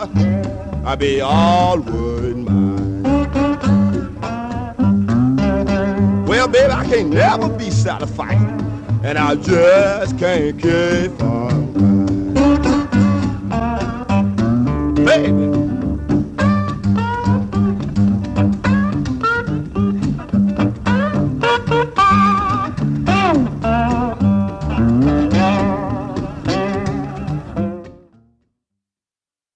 I'll be always mine. Well, baby, I can't never be satisfied, and I just can't keep on crying. Baby.